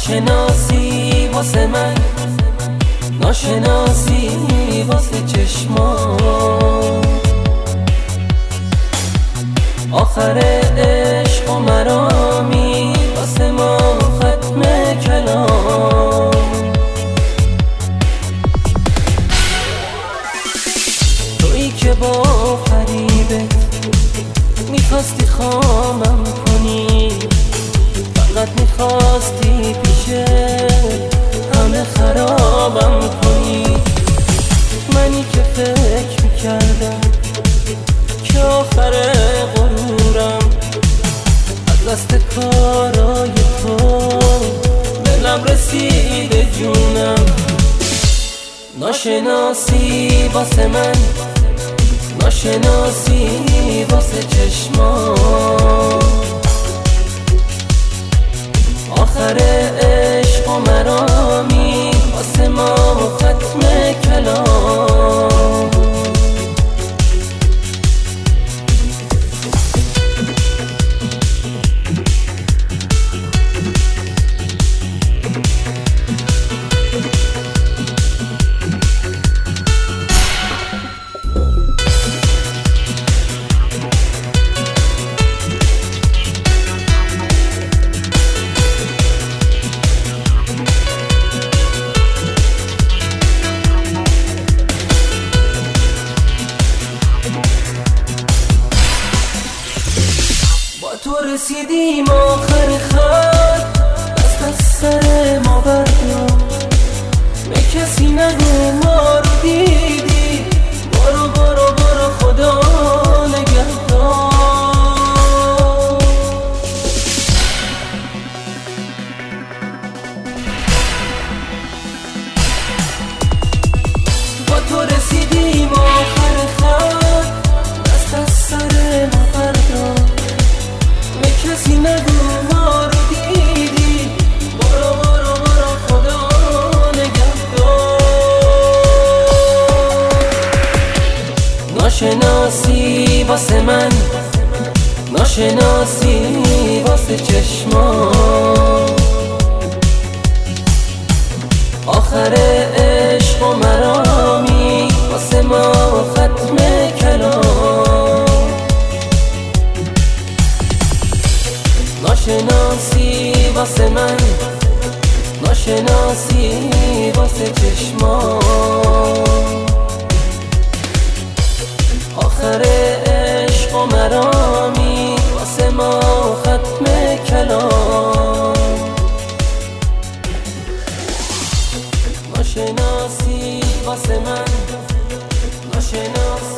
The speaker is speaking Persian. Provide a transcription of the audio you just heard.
ناشناسی واسه من، ناشناسی واسه چشمان. آخر عشق و مرامی واسه ما ختم کلام. تویی که با فریبت میخواستی خامم کنی، فقط میخواستی پیشه همه خرابم کنی. منی که فکر میکردم که آخر غرورم از دست کارای تو دلم رسیده جونم. ناشناسی واسه من، ناشناسی واسه چشمان. آخر عشق و مرامی واسه ما ختم کلام. تو رسیدیم آخر خط، دست از سر ما بردار. به کسی نگو ما رو دیدی، برو برو برو خدا نگهدار. با تو رسیدیم آخر خط، دست از سر ما بردار. کسی نگو ما رو دیدی، برو برو برو خدا نگهدار. ناشناسی واسه من، ناشناسی واسه چشمان. آخر عشق و مرامی واسه ما ختم کلام. ناشناسی واسه من، ناشناسی واسه چشمان. آخر عشق و مرامی واسه ما ختم کلام. ناشناسی واسه من، ناشناسی